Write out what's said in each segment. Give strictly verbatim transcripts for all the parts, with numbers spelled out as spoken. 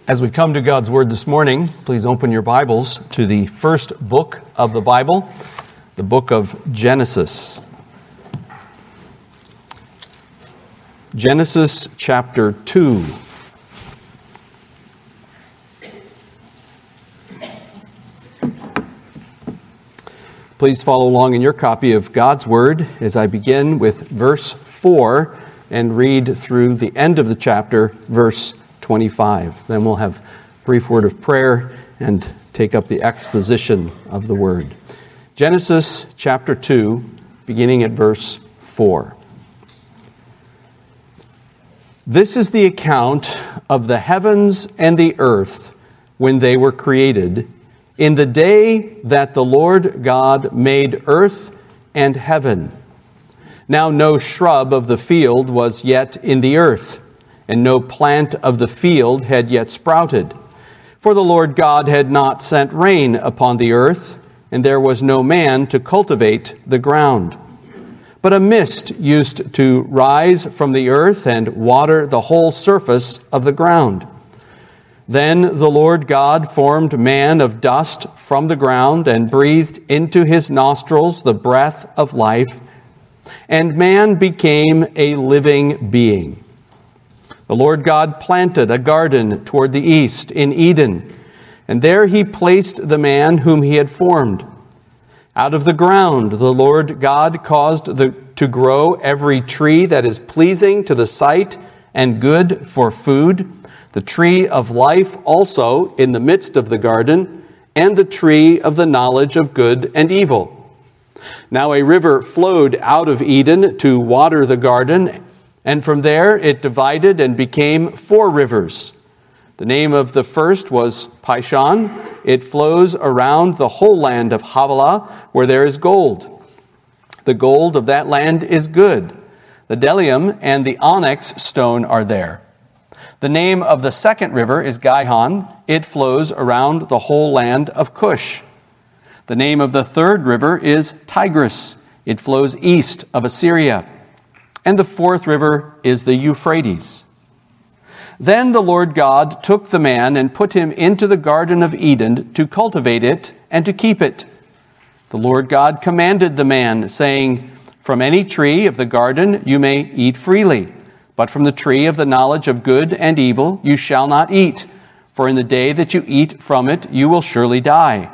As we come to God's Word this morning, please open your Bibles to the first book of the Bible, the book of Genesis. Genesis chapter two. Please follow along in your copy of God's Word as I begin with verse four and read through the end of the chapter, verse twenty-five. Then we'll have a brief word of prayer and take up the exposition of the Word. Genesis chapter two, beginning at verse four. This is the account of the heavens and the earth when they were created, in the day that the Lord God made earth and heaven. Now no shrub of the field was yet in the earth, and no plant of the field had yet sprouted. For the Lord God had not sent rain upon the earth, and there was no man to cultivate the ground. But a mist used to rise from the earth and water the whole surface of the ground. Then the Lord God formed man of dust from the ground and breathed into his nostrils the breath of life, and man became a living being. The Lord God planted a garden toward the east in Eden, and there he placed the man whom he had formed. Out of the ground the Lord God caused the, to grow every tree that is pleasing to the sight and good for food, the tree of life also in the midst of the garden, and the tree of the knowledge of good and evil. Now a river flowed out of Eden to water the garden, and from there it divided and became four rivers. The name of the first was Pishon. It flows around the whole land of Havilah, where there is gold. The gold of that land is good. The bdellium and the onyx stone are there. The name of the second river is Gihon. It flows around the whole land of Cush. The name of the third river is Tigris. It flows east of Assyria. And the fourth river is the Euphrates. Then the Lord God took the man and put him into the garden of Eden to cultivate it and to keep it. The Lord God commanded the man, saying, "From any tree of the garden you may eat freely, but from the tree of the knowledge of good and evil you shall not eat, for in the day that you eat from it you will surely die."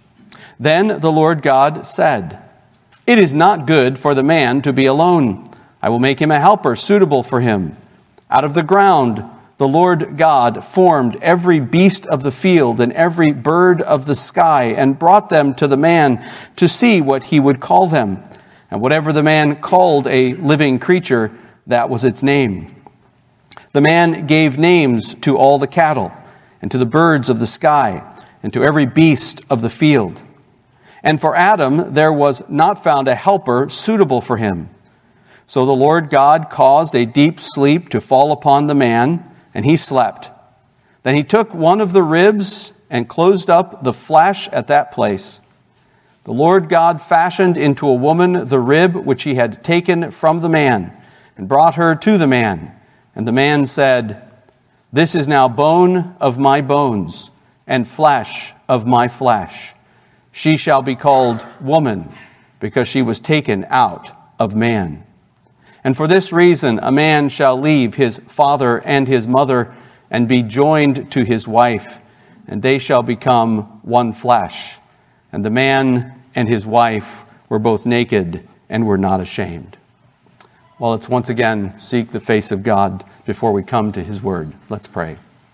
Then the Lord God said, "It is not good for the man to be alone. I will make him a helper suitable for him." Out of the ground the Lord God formed every beast of the field and every bird of the sky and brought them to the man to see what he would call them. And whatever the man called a living creature, that was its name. The man gave names to all the cattle and to the birds of the sky and to every beast of the field. And for Adam there was not found a helper suitable for him. So the Lord God caused a deep sleep to fall upon the man, and he slept. Then he took one of the ribs and closed up the flesh at that place. The Lord God fashioned into a woman the rib which he had taken from the man, and brought her to the man. And the man said, "This is now bone of my bones, and flesh of my flesh. She shall be called woman, because she was taken out of man. And for this reason a man shall leave his father and his mother, and be joined to his wife, and they shall become one flesh. And the man and his wife were both naked and were not ashamed." Well, let's once again seek the face of God before we come to his word. Let's pray.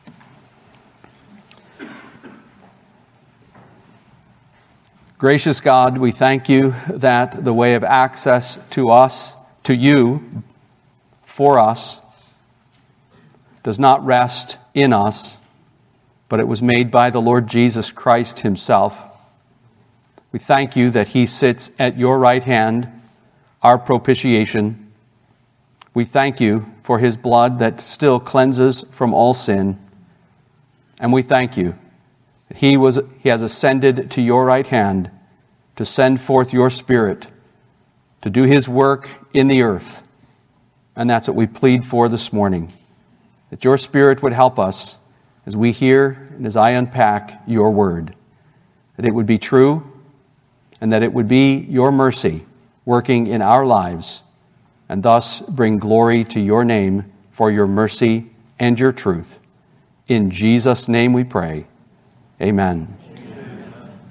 Gracious God, we thank you that the way of access to us, to you, for us, does not rest in us, but it was made by the Lord Jesus Christ himself. We thank you that he sits at your right hand, our propitiation. We thank you for his blood that still cleanses from all sin. And we thank you that he was he has ascended to your right hand to send forth your Spirit to do his work in the earth. And that's what we plead for this morning, that your Spirit would help us as we hear and as I unpack your word, that it would be true and that it would be your mercy working in our lives and thus bring glory to your name for your mercy and your truth. In Jesus' name we pray. Amen. Amen.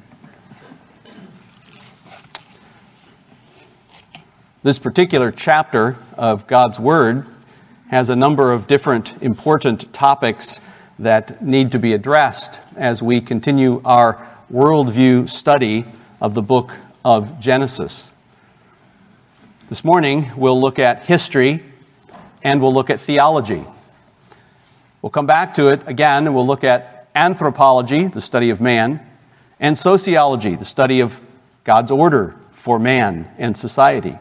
This particular chapter of God's Word has a number of different important topics that need to be addressed as we continue our worldview study of the book of Genesis. This morning, we'll look at history and we'll look at theology. We'll come back to it again and we'll look at anthropology, the study of man, and sociology, the study of God's order for man and society.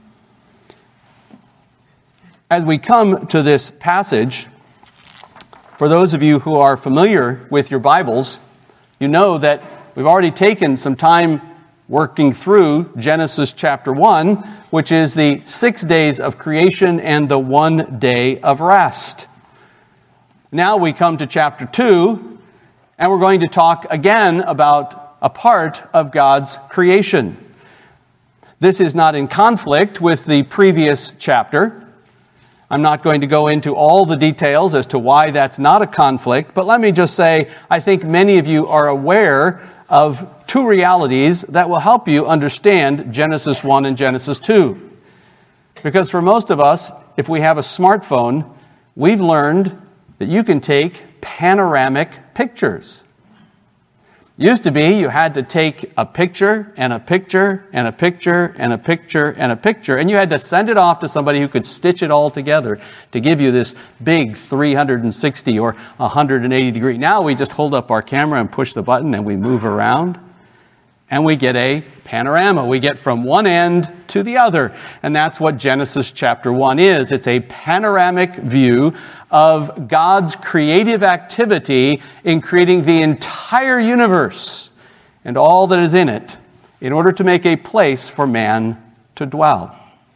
As we come to this passage, for those of you who are familiar with your Bibles, you know that we've already taken some time working through Genesis chapter one, which is the six days of creation and the one day of rest. Now we come to chapter two, and we're going to talk again about a part of God's creation. This is not in conflict with the previous chapter. I'm not going to go into all the details as to why that's not a conflict, but let me just say, I think many of you are aware of two realities that will help you understand Genesis one and Genesis two. Because for most of us, if we have a smartphone, we've learned that you can take panoramic pictures. Used to be you had to take a picture and a picture and a picture and a picture and a picture, and you had to send it off to somebody who could stitch it all together to give you this big three hundred sixty or one hundred eighty degree. Now we just hold up our camera and push the button and we move around and we get a panorama. We get from one end to the other, and that's what Genesis chapter one is. It's a panoramic view of God's creative activity in creating the entire universe and all that is in it in order to make a place for man to dwell.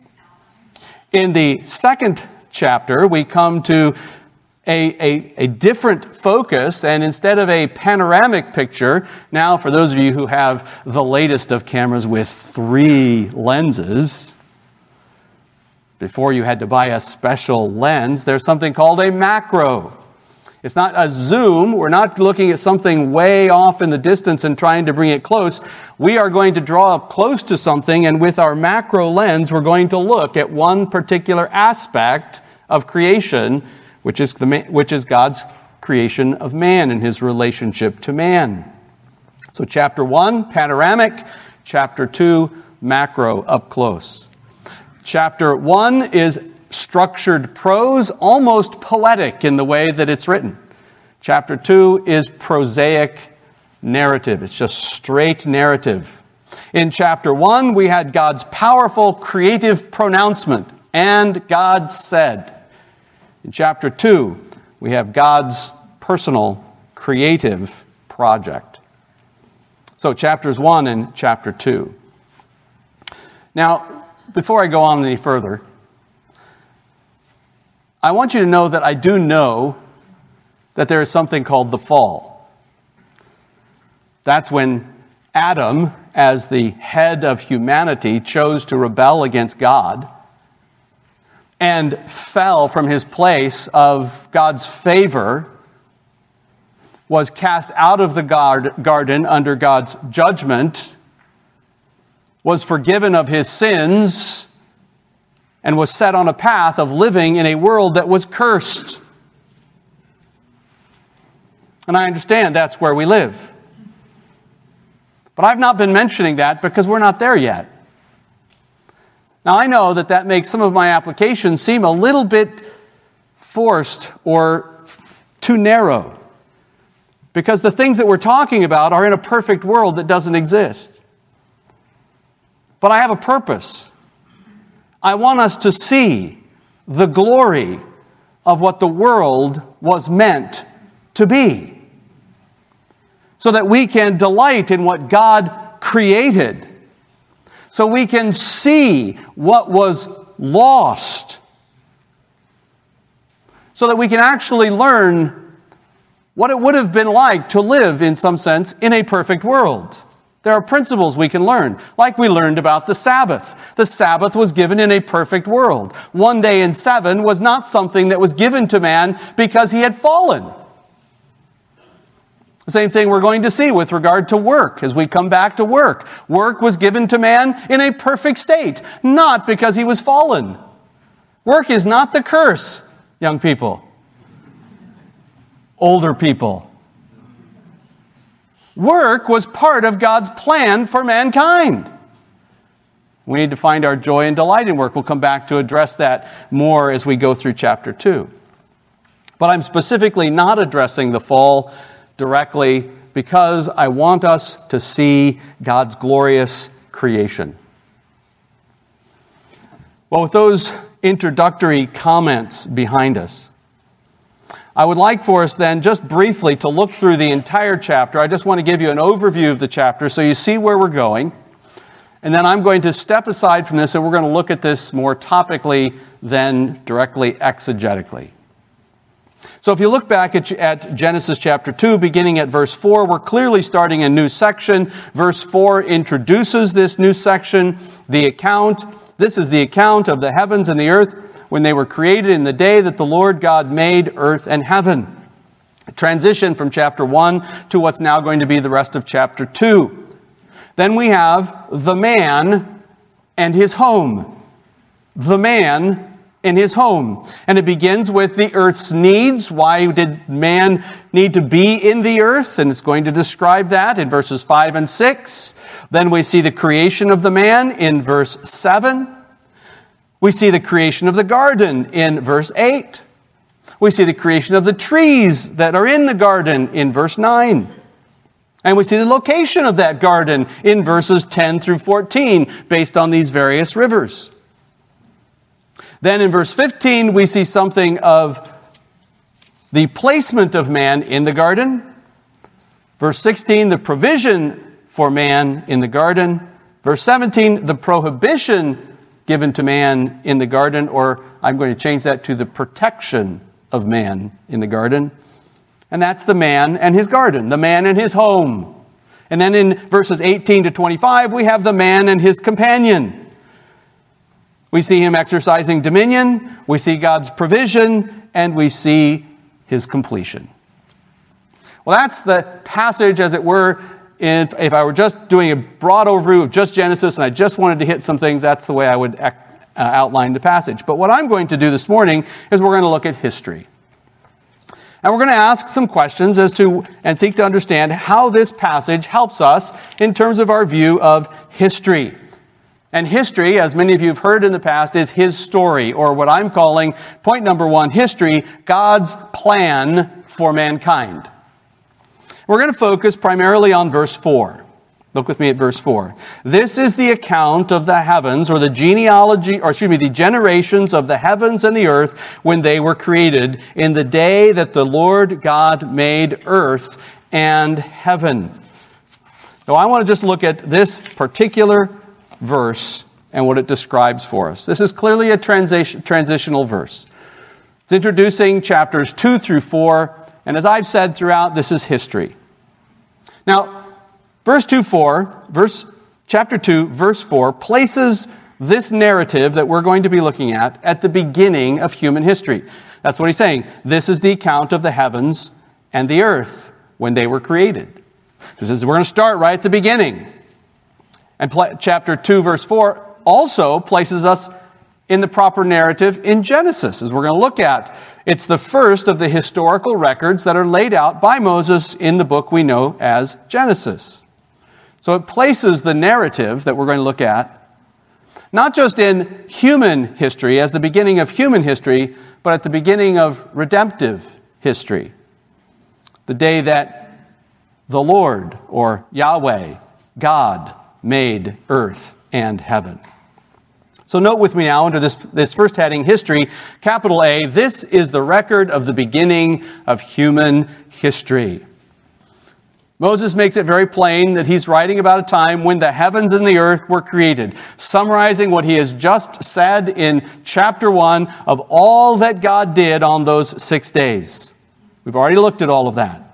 In the second chapter, we come to a, a, a different focus, and instead of a panoramic picture, now for those of you who have the latest of cameras with three lenses, before you had to buy a special lens, there's something called a macro. It's not a zoom. We're not looking at something way off in the distance and trying to bring it close. We are going to draw up close to something, and with our macro lens, we're going to look at one particular aspect of creation, which is the which is God's creation of man and his relationship to man. So chapter one, panoramic. Chapter two, macro, up close. Chapter one is structured prose, almost poetic in the way that it's written. Chapter two is prosaic narrative. It's just straight narrative. In chapter one, we had God's powerful creative pronouncement, and God said. In chapter two, we have God's personal creative project. So chapters one and chapter two. Now, before I go on any further, I want you to know that I do know that there is something called the fall. That's when Adam, as the head of humanity, chose to rebel against God and fell from his place of God's favor, was cast out of the garden under God's judgment, was forgiven of his sins, and was set on a path of living in a world that was cursed. And I understand that's where we live. But I've not been mentioning that because we're not there yet. Now, I know that that makes some of my applications seem a little bit forced or too narrow, because the things that we're talking about are in a perfect world that doesn't exist. But I have a purpose. I want us to see the glory of what the world was meant to be, so that we can delight in what God created, so we can see what was lost, so that we can actually learn what it would have been like to live, in some sense, in a perfect world. There are principles we can learn, like we learned about the Sabbath. The Sabbath was given in a perfect world. One day in seven was not something that was given to man because he had fallen. The same thing we're going to see with regard to work as we come back to work. Work was given to man in a perfect state, not because he was fallen. Work is not the curse, young people. Older people. Work was part of God's plan for mankind. We need to find our joy and delight in work. We'll come back to address that more as we go through chapter two. But I'm specifically not addressing the fall directly because I want us to see God's glorious creation. Well, with those introductory comments behind us, I would like for us then just briefly to look through the entire chapter. I just want to give you an overview of the chapter so you see where we're going. And then I'm going to step aside from this and we're going to look at this more topically than directly exegetically. So if you look back at, at Genesis chapter two, beginning at verse four, we're clearly starting a new section. Verse four introduces this new section, the account. This is the account of the heavens and the earth when they were created in the day that the Lord God made earth and heaven. A transition from chapter one to what's now going to be the rest of chapter two. Then we have the man and his home. The man and his home. And it begins with the earth's needs. Why did man need to be in the earth? And it's going to describe that in verses five and six. Then we see the creation of the man in verse seven. We see the creation of the garden in verse eight. We see the creation of the trees that are in the garden in verse nine. And we see the location of that garden in verses ten through fourteen based on these various rivers. Then in verse fifteen, we see something of the placement of man in the garden. Verse sixteen, the provision for man in the garden. Verse seventeen, the prohibition given to man in the garden, or I'm going to change that to the protection of man in the garden. And that's the man and his garden, the man and his home. And then in verses eighteen to twenty-five, we have the man and his companion. We see him exercising dominion, we see God's provision, and we see his completion. Well, that's the passage, as it were. If, if I were just doing a broad overview of just Genesis and I just wanted to hit some things, that's the way I would uh, outline the passage. But what I'm going to do this morning is we're going to look at history. And we're going to ask some questions as to and seek to understand how this passage helps us in terms of our view of history. And history, as many of you have heard in the past, is his story, or what I'm calling, point number one, history, God's plan for mankind. We're going to focus primarily on verse four. Look with me at verse four. This is the account of the heavens, or the genealogy, or excuse me, the generations of the heavens and the earth when they were created in the day that the Lord God made earth and heaven. Now I want to just look at this particular verse and what it describes for us. This is clearly a transition, transitional verse. It's introducing chapters two through four. And as I've said throughout, this is history. Now, verse two four, verse chapter two, verse four, places this narrative that we're going to be looking at at the beginning of human history. That's what he's saying. This is the account of the heavens and the earth when they were created. This is, we're going to start right at the beginning. And pl- chapter two, verse four also places us in the proper narrative in Genesis, as we're going to look at. It's the first of the historical records that are laid out by Moses in the book we know as Genesis. So it places the narrative that we're going to look at, not just in human history, as the beginning of human history, but at the beginning of redemptive history. The day that the Lord, or Yahweh, God, made earth and heaven. So note with me now under this, this first heading, history, capital A, this is the record of the beginning of human history. Moses makes it very plain that he's writing about a time when the heavens and the earth were created, summarizing what he has just said in chapter one of all that God did on those six days. We've already looked at all of that.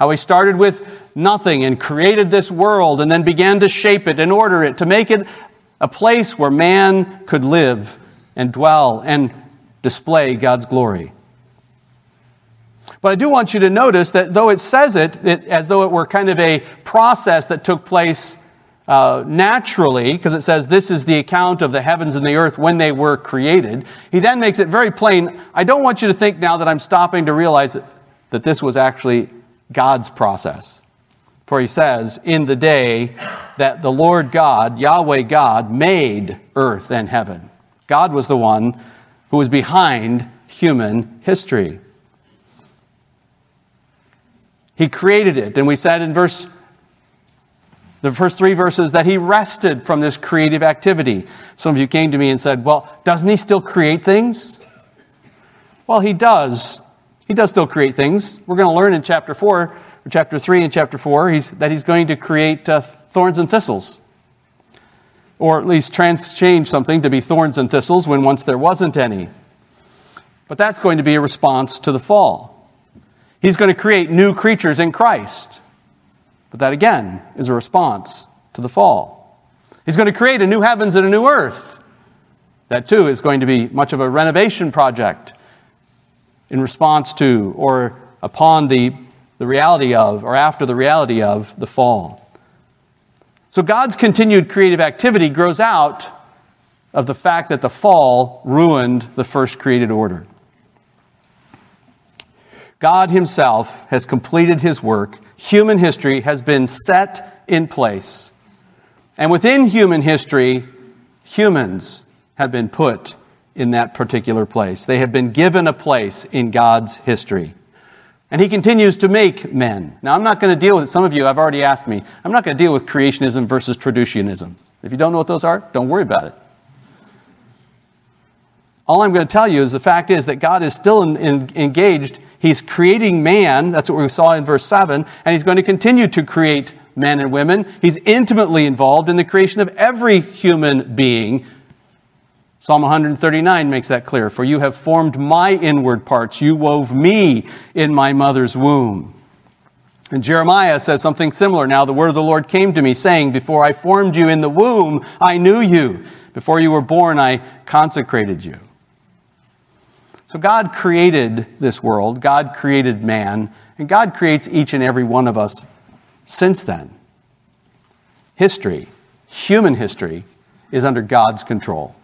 How he started with nothing and created this world and then began to shape it and order it to make it a place where man could live and dwell and display God's glory. But I do want you to notice that though it says it, it as though it were kind of a process that took place uh, naturally, because it says this is the account of the heavens and the earth when they were created, he then makes it very plain. I don't want you to think now that I'm stopping to realize that, that this was actually God's process. For he says, in the day that the Lord God, Yahweh God, made earth and heaven. God was the one who was behind human history. He created it. And we said in verse, the first three verses that he rested from this creative activity. Some of you came to me and said, well, doesn't he still create things? Well, he does. He does still create things. We're going to learn in chapter four, or chapter three and chapter four, he's, that he's going to create uh, thorns and thistles. Or at least trans change something to be thorns and thistles when once there wasn't any. But that's going to be a response to the fall. He's going to create new creatures in Christ. But that again is a response to the fall. He's going to create a new heavens and a new earth. That too is going to be much of a renovation project in response to or upon the, the reality of or after the reality of the fall. So God's continued creative activity grows out of the fact that the fall ruined the first created order. God himself has completed his work. Human history has been set in place. And within human history, humans have been put in that particular place. They have been given a place in God's history. And he continues to make men. Now, I'm not going to deal with it. Some of you have already asked me. I'm not going to deal with creationism versus traducianism. If you don't know what those are, don't worry about it. All I'm going to tell you is the fact is that God is still in, in, engaged. He's creating man. That's what we saw in verse seven. And he's going to continue to create men and women. He's intimately involved in the creation of every human being. Psalm one thirty-nine makes that clear. For you have formed my inward parts. You wove me in my mother's womb. And Jeremiah says something similar. Now the word of the Lord came to me, saying, before I formed you in the womb, I knew you. Before you were born, I consecrated you. So God created this world. God created man. And God creates each and every one of us since then. History, human history, is under God's control.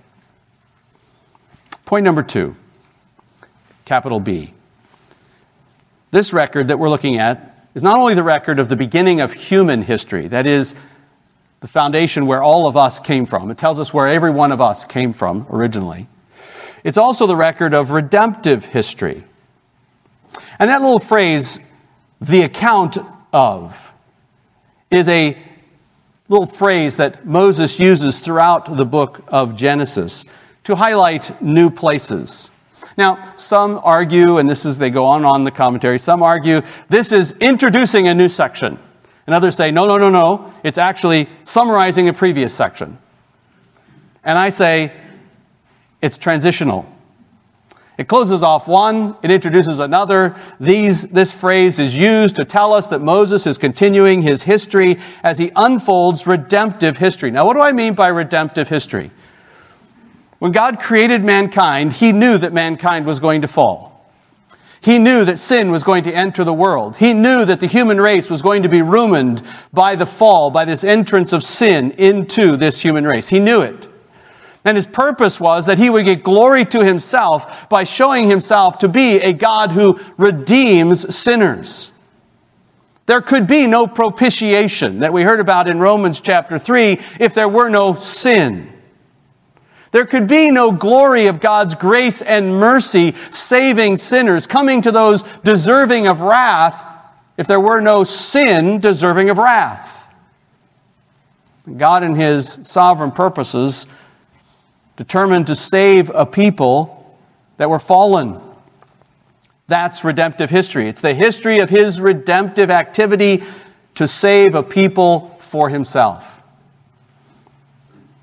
Point number two, capital B. This record that we're looking at is not only the record of the beginning of human history, that is, the foundation where all of us came from. It tells us where every one of us came from originally. It's also the record of redemptive history. And that little phrase, the account of, is a little phrase that Moses uses throughout the book of Genesis to highlight new places. Now, some argue, and this is, they go on on the commentary, some argue this is introducing a new section. And others say, no, no, no, no, it's actually summarizing a previous section. And I say, it's transitional. It closes off one, it introduces another. These, this phrase is used to tell us that Moses is continuing his history as he unfolds redemptive history. Now, what do I mean by redemptive history? When God created mankind, he knew that mankind was going to fall. He knew that sin was going to enter the world. He knew that the human race was going to be ruined by the fall, by this entrance of sin into this human race. He knew it. And his purpose was that he would get glory to himself by showing himself to be a God who redeems sinners. There could be no propitiation that we heard about in Romans chapter three if there were no sin. There could be no glory of God's grace and mercy saving sinners, coming to those deserving of wrath, if there were no sin deserving of wrath. God in his sovereign purposes determined to save a people that were fallen. That's redemptive history. It's the history of his redemptive activity to save a people for himself.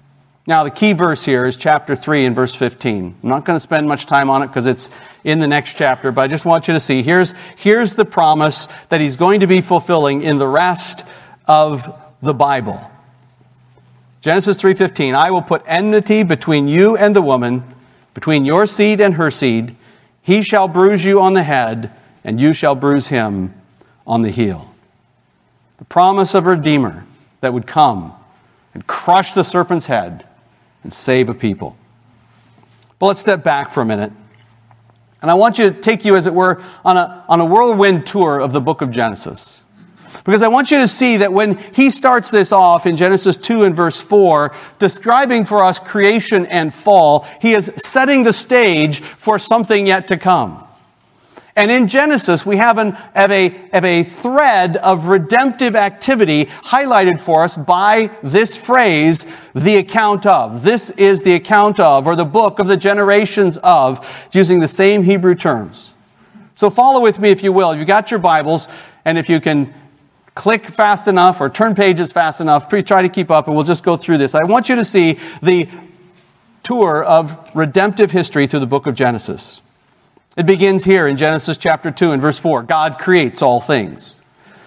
Now, the key verse here is chapter three and verse fifteen. I'm not going to spend much time on it because it's in the next chapter, but I just want you to see, here's, here's the promise that he's going to be fulfilling in the rest of the Bible. Genesis three fifteen, I will put enmity between you and the woman, between your seed and her seed. He shall bruise you on the head, and you shall bruise him on the heel. The promise of a Redeemer that would come and crush the serpent's head and save a people. But let's step back for a minute. And I want you to take you, as it were, on a, on a whirlwind tour of the book of Genesis. Because I want you to see that when he starts this off in Genesis two and verse four, describing for us creation and fall, he is setting the stage for something yet to come. And in Genesis, we have, an, have, a, have a thread of redemptive activity highlighted for us by this phrase, the account of. This is the account of, or the book of the generations of, using the same Hebrew terms. So follow with me, if you will. You've got your Bibles, and if you can click fast enough or turn pages fast enough, please try to keep up, and we'll just go through this. I want you to see the tour of redemptive history through the book of Genesis. It begins here in Genesis chapter two and verse four. God creates all things.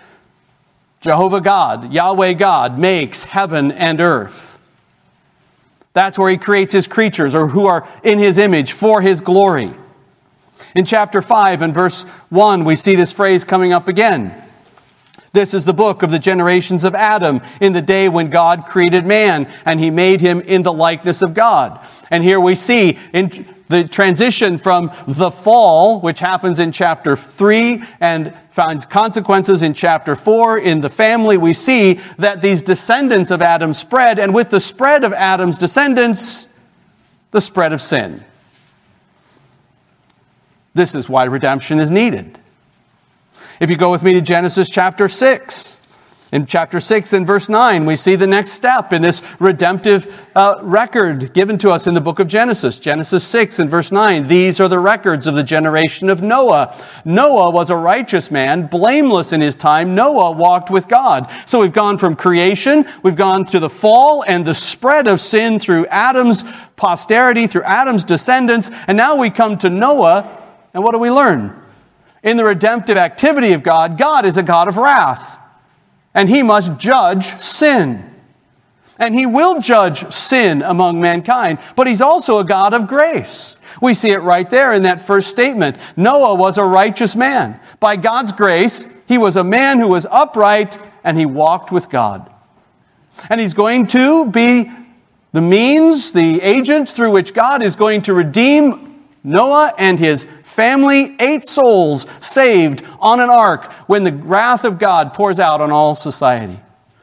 Jehovah God, Yahweh God, makes heaven and earth. That's where he creates his creatures, or who are in his image, for his glory. In chapter five and verse one, we see this phrase coming up again. This is the book of the generations of Adam in the day when God created man, and he made him in the likeness of God. And here we see in the transition from the fall, which happens in chapter three and finds consequences in chapter four. In the family, we see that these descendants of Adam spread, and with the spread of Adam's descendants, the spread of sin. This is why redemption is needed. If you go with me to Genesis chapter six, in chapter six and verse nine, we see the next step in this redemptive uh, record given to us in the book of Genesis. Genesis six and verse nine, these are the records of the generation of Noah. Noah was a righteous man, blameless in his time. Noah walked with God. So we've gone from creation, we've gone to the fall and the spread of sin through Adam's posterity, through Adam's descendants, and now we come to Noah, and what do we learn? In the redemptive activity of God, God is a God of wrath. And he must judge sin. And he will judge sin among mankind. But he's also a God of grace. We see it right there in that first statement. Noah was a righteous man. By God's grace, he was a man who was upright, and he walked with God. And he's going to be the means, the agent through which God is going to redeem Noah and his family, eight souls saved on an ark when the wrath of God pours out on all society.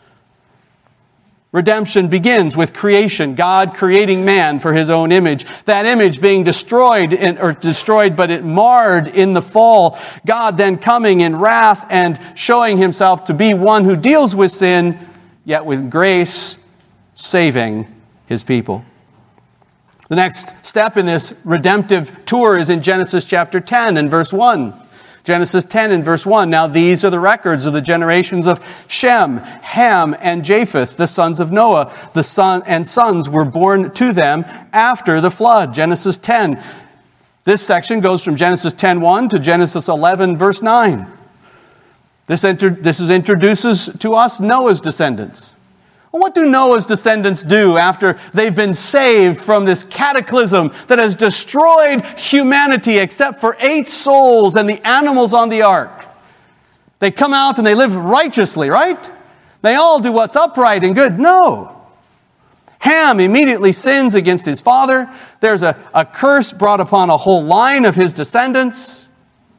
Redemption begins with creation, God creating man for his own image. That image being destroyed, in, or destroyed, but it marred in the fall. God then coming in wrath and showing himself to be one who deals with sin, yet with grace, saving his people. The next step in this redemptive tour is in Genesis chapter ten and verse one. Genesis ten and verse one. Now these are the records of the generations of Shem, Ham, and Japheth, the sons of Noah. The son and sons were born to them after the flood. Genesis ten. This section goes from Genesis ten one to Genesis eleven verse nine. This, inter- this is, introduces to us Noah's descendants. What do Noah's descendants do after they've been saved from this cataclysm that has destroyed humanity except for eight souls and the animals on the ark? They come out and they live righteously, right? They all do what's upright and good. No. Ham immediately sins against his father. There's a, a curse brought upon a whole line of his descendants.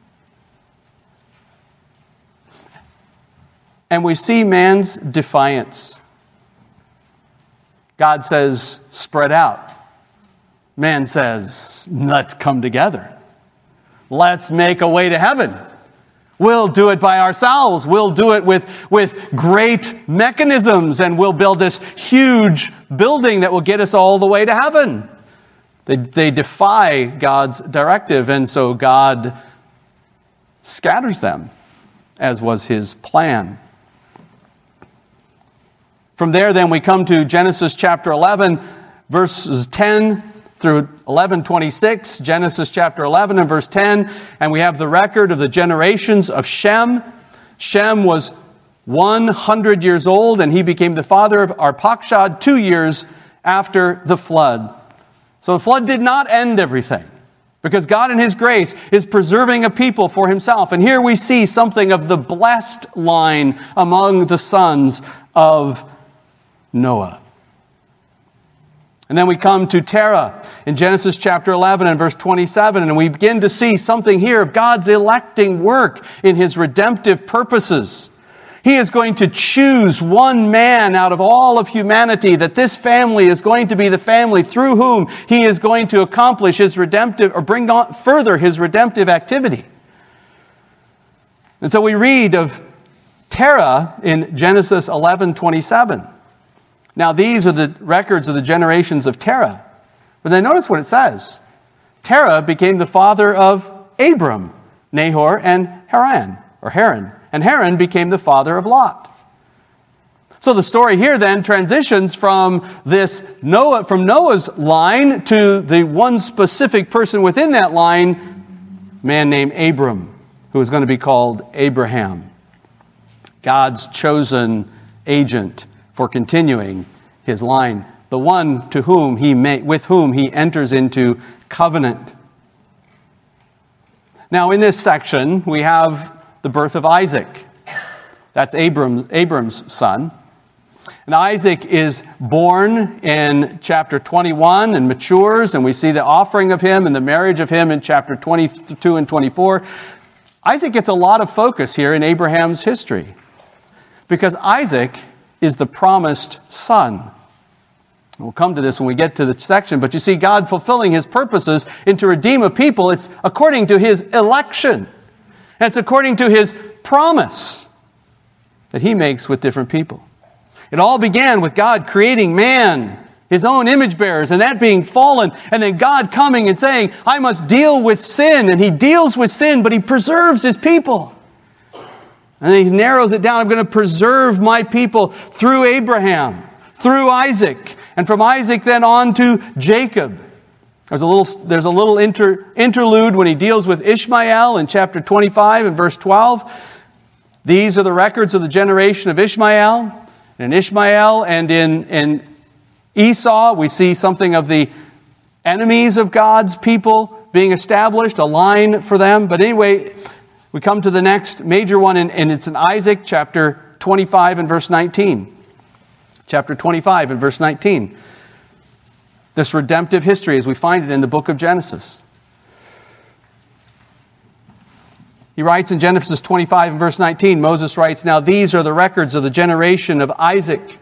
And we see man's defiance. God says, spread out. Man says, let's come together. Let's make a way to heaven. We'll do it by ourselves. We'll do it with, with great mechanisms, and we'll build this huge building that will get us all the way to heaven. They, they defy God's directive, and so God scatters them, as was his plan. From there, then, we come to Genesis chapter eleven, verses ten through eleven twenty-six, Genesis chapter eleven and verse ten, and we have the record of the generations of Shem. Shem was one hundred years old, and he became the father of Arpachshad two years after the flood. So the flood did not end everything, because God in His grace is preserving a people for Himself. And here we see something of the blessed line among the sons of Noah. And then we come to Terah in Genesis chapter eleven and verse twenty-seven, and we begin to see something here of God's electing work in His redemptive purposes. He is going to choose one man out of all of humanity, that this family is going to be the family through whom He is going to accomplish His redemptive, or bring on further His redemptive activity. And so we read of Terah in Genesis eleven twenty-seven. Now these are the records of the generations of Terah. But then notice what it says. Terah became the father of Abram, Nahor, and Haran, or Haran. And Haran became the father of Lot. So the story here then transitions from this Noah, from Noah's line to the one specific person within that line, a man named Abram, who is going to be called Abraham, God's chosen agent for continuing His line, the one to whom he may, with whom He enters into covenant. Now in this section we have the birth of Isaac. That's Abram, Abram's son. And Isaac is born in chapter twenty-one and matures, and we see the offering of him and the marriage of him in chapter twenty-two and twenty-four. Isaac gets a lot of focus here in Abraham's history, because Isaac is the promised son. We'll come to this when we get to the section, but you see God fulfilling His purposes and to redeem a people. It's according to His election. And it's according to His promise that He makes with different people. It all began with God creating man, His own image bearers, and that being fallen, and then God coming and saying, I must deal with sin. And He deals with sin, but He preserves His people. And then He narrows it down. I'm going to preserve my people through Abraham, through Isaac, and from Isaac then on to Jacob. There's a little, there's a little inter, interlude when He deals with Ishmael in chapter twenty-five and verse twelve. These are the records of the generation of Ishmael. And in Ishmael and in, in Esau, we see something of the enemies of God's people being established, a line for them. But anyway, we come to the next major one, and, and it's in Isaac, chapter twenty-five and verse nineteen. Chapter twenty-five and verse nineteen. This redemptive history as we find it in the book of Genesis. He writes in Genesis twenty-five and verse nineteen, Moses writes, Now these are the records of the generation of Isaac,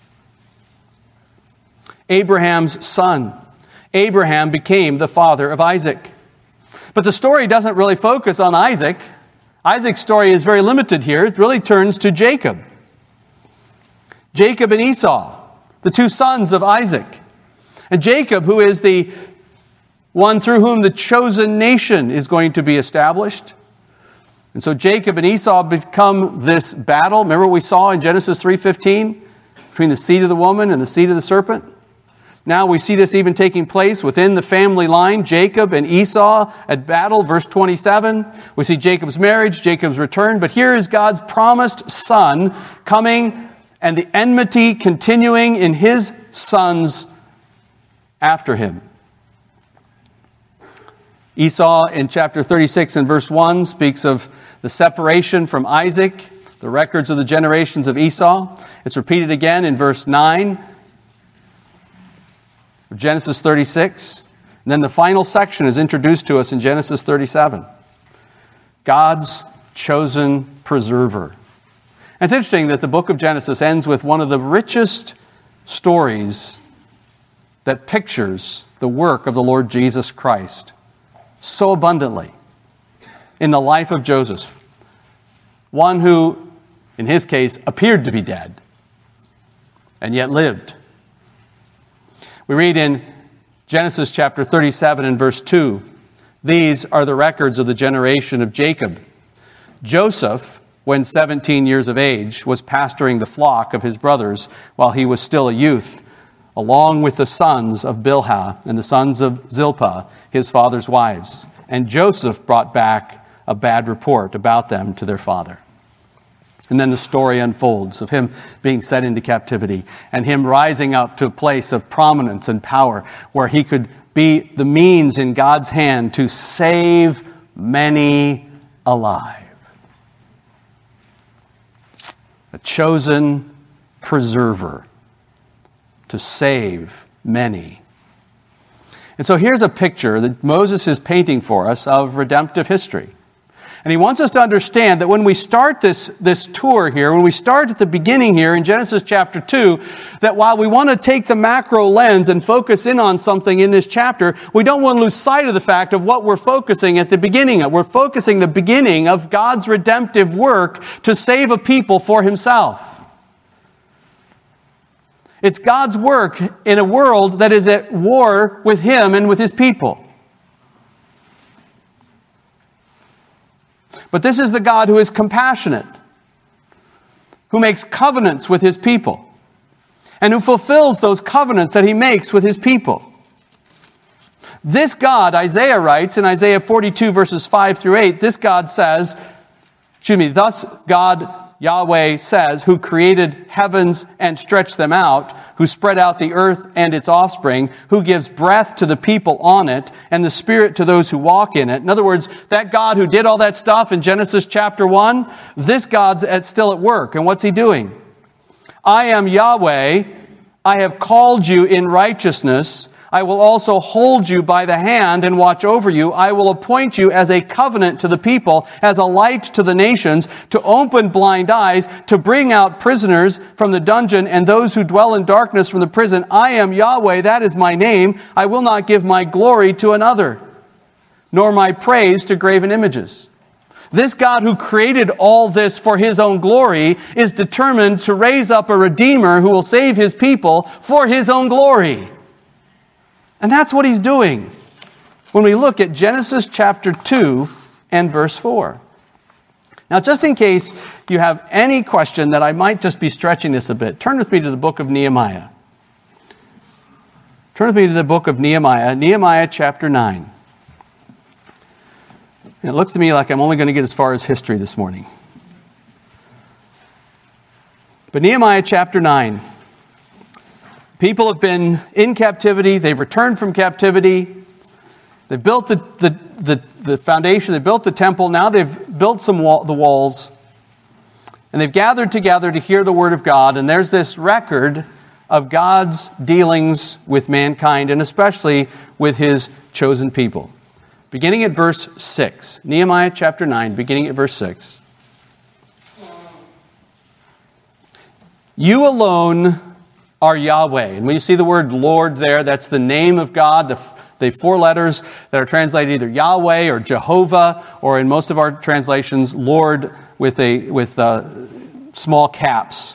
Abraham's son. Abraham became the father of Isaac. But the story doesn't really focus on Isaac. Isaac's story is very limited here. It really turns to Jacob. Jacob and Esau, the two sons of Isaac. And Jacob, who is the one through whom the chosen nation is going to be established. And so Jacob and Esau become this battle. Remember what we saw in Genesis three fifteen between the seed of the woman and the seed of the serpent? Now we see this even taking place within the family line. Jacob and Esau at battle, verse twenty-seven. We see Jacob's marriage, Jacob's return. But here is God's promised son coming, and the enmity continuing in his sons after him. Esau in chapter thirty-six and verse one speaks of the separation from Isaac, the records of the generations of Esau. It's repeated again in verse nine of Genesis thirty-six. And then the final section is introduced to us in Genesis thirty-seven. God's chosen preserver. And it's interesting that the book of Genesis ends with one of the richest stories that pictures the work of the Lord Jesus Christ so abundantly in the life of Joseph. One who, in his case, appeared to be dead and yet lived. We read in Genesis chapter thirty-seven and verse two, these are the records of the generation of Jacob. Joseph, when seventeen years of age, was pasturing the flock of his brothers while he was still a youth. along with the sons of Bilhah and the sons of Zilpah, his father's wives. And Joseph brought back a bad report about them to their father. And then the story unfolds of him being sent into captivity and him rising up to a place of prominence and power where he could be the means in God's hand to save many alive. A chosen preserver to save many. And so here's a picture that Moses is painting for us of redemptive history. And he wants us to understand that when we start this, this tour here, when we start at the beginning here in Genesis chapter two, that while we want to take the macro lens and focus in on something in this chapter, we don't want to lose sight of the fact of what we're focusing at the beginning of. We're focusing the beginning of God's redemptive work to save a people for himself. It's God's work in a world that is at war with him and with his people. But this is the God who is compassionate, who makes covenants with his people, and who fulfills those covenants that he makes with his people. This God, Isaiah writes in Isaiah forty-two verses five through eight, this God says, excuse me, thus God, Yahweh says, who created heavens and stretched them out, who spread out the earth and its offspring, who gives breath to the people on it and the spirit to those who walk in it. In other words, that God who did all that stuff in Genesis chapter one, this God's at, still at work. And what's he doing? I am Yahweh. I have called you in righteousness. I will also hold you by the hand and watch over you. I will appoint you as a covenant to the people, as a light to the nations, to open blind eyes, to bring out prisoners from the dungeon and those who dwell in darkness from the prison. I am Yahweh, that is my name. I will not give my glory to another, nor my praise to graven images. This God who created all this for his own glory is determined to raise up a Redeemer who will save his people for his own glory. And that's what he's doing when we look at Genesis chapter two and verse four. Now, just in case you have any question that I might just be stretching this a bit, turn with me to the book of Nehemiah. Turn with me to the book of Nehemiah, Nehemiah chapter nine. And it looks to me like I'm only going to get as far as history this morning. But Nehemiah chapter nine. People have been in captivity. They've returned from captivity. They've built the, the, the, the foundation. They built the temple. Now they've built some wall, the walls. And they've gathered together to hear the word of God. And there's this record of God's dealings with mankind, and especially with his chosen people. Beginning at verse six. Nehemiah chapter nine, beginning at verse six. You alone are Yahweh. And when you see the word Lord there, that's the name of God, the, the four letters that are translated either Yahweh or Jehovah, or in most of our translations, Lord with a with uh, small caps.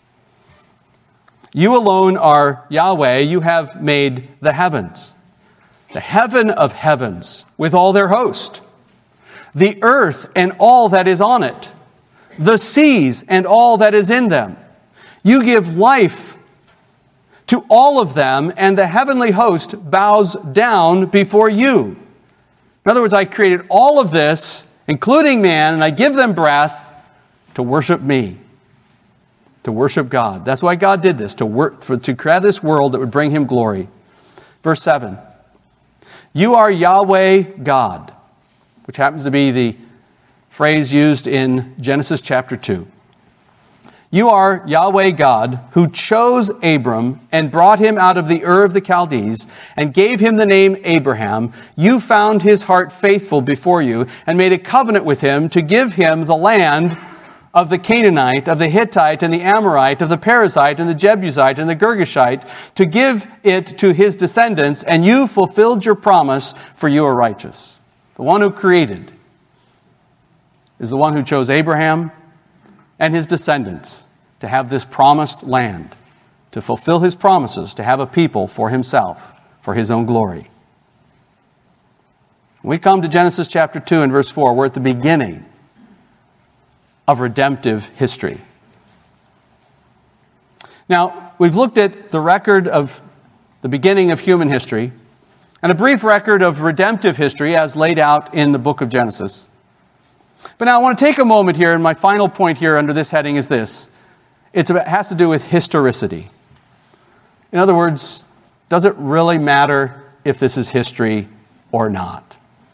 You alone are Yahweh. You have made the heavens, the heaven of heavens with all their host, the earth and all that is on it, the seas and all that is in them. You give life to all of them, and the heavenly host bows down before you. In other words, I created all of this, including man, and I give them breath to worship me, to worship God. That's why God did this, to work, for, to create this world that would bring him glory. Verse seven. You are Yahweh God, which happens to be the phrase used in Genesis chapter two. You are Yahweh God, who chose Abram and brought him out of the Ur of the Chaldees and gave him the name Abraham. You found his heart faithful before you and made a covenant with him to give him the land of the Canaanite, of the Hittite and the Amorite, of the Perizzite and the Jebusite and the Girgashite, to give it to his descendants, and you fulfilled your promise, for you are righteous. The one who created is the one who chose Abraham and his descendants to have this promised land, to fulfill his promises, to have a people for himself, for his own glory. When we come to Genesis chapter two and verse four, we're at the beginning of redemptive history. Now, we've looked at the record of the beginning of human history, and a brief record of redemptive history as laid out in the book of Genesis. But now I want to take a moment here, and my final point here under this heading is this. It's about, it has to do with historicity. In other words, does it really matter if this is history or not?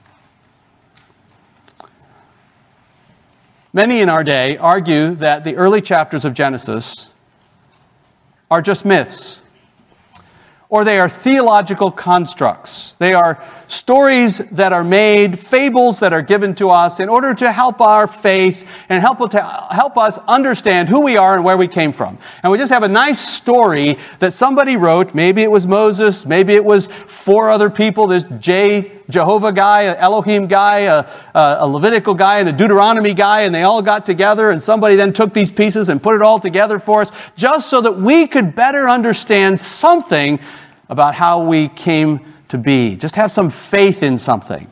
Many in our day argue that the early chapters of Genesis are just myths, or they are theological constructs. They are stories that are made, fables that are given to us in order to help our faith and help, to help us understand who we are and where we came from. And we just have a nice story that somebody wrote. Maybe it was Moses, maybe it was four other people. There's J, Jehovah guy, an Elohim guy, a, a Levitical guy, and a Deuteronomy guy, and they all got together, and somebody then took these pieces and put it all together for us, just so that we could better understand something about how we came to be. Just have some faith in something.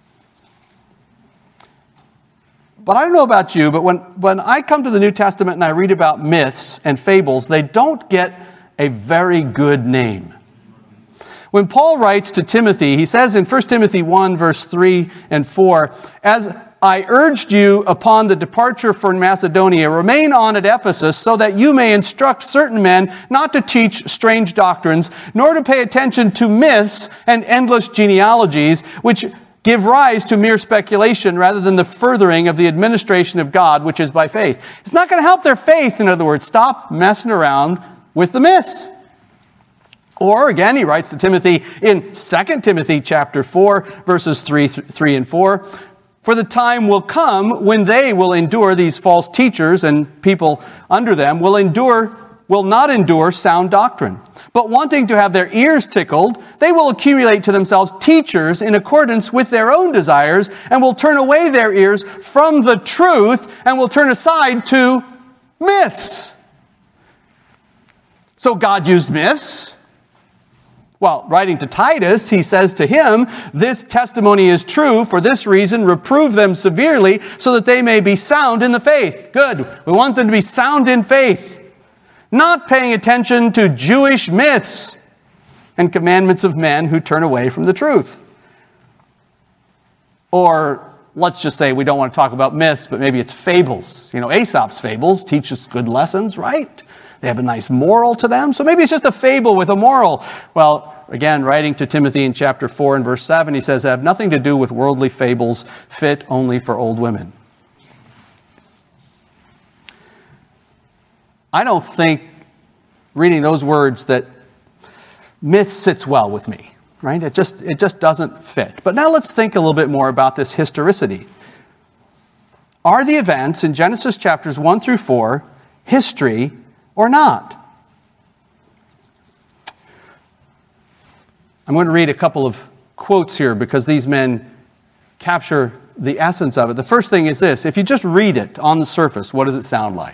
But I don't know about you, but when, when I come to the New Testament and I read about myths and fables, they don't get a very good name. When Paul writes to Timothy, he says in First Timothy one, verse three and four, "As I urged you upon the departure for Macedonia, remain on at Ephesus so that you may instruct certain men not to teach strange doctrines, nor to pay attention to myths and endless genealogies, which give rise to mere speculation rather than the furthering of the administration of God, which is by faith." It's not going to help their faith, in other words. Stop messing around with the myths. Or again, he writes to Timothy in Second Timothy chapter four, verses three, three and four, "For the time will come when they will endure, these false teachers and people under them will endure, will not endure sound doctrine. But wanting to have their ears tickled, they will accumulate to themselves teachers in accordance with their own desires, and will turn away their ears from the truth and will turn aside to myths." So God used myths. Well, writing to Titus, he says to him, "This testimony is true. For this reason, reprove them severely so that they may be sound in the faith." Good. We want them to be sound in faith. Not paying attention to Jewish myths and commandments of men who turn away from the truth. Or let's just say we don't want to talk about myths, but maybe it's fables. You know, Aesop's fables teach us good lessons, right? They have a nice moral to them. So maybe it's just a fable with a moral. Well, again, writing to Timothy in chapter four and verse seven, he says, "Have nothing to do with worldly fables fit only for old women." I don't think reading those words that myth sits well with me, right? It just, it just doesn't fit. But now let's think a little bit more about this historicity. Are the events in Genesis chapters one through four history or not? I'm going to read a couple of quotes here because these men capture the essence of it. The first thing is this: if you just read it on the surface, what does it sound like?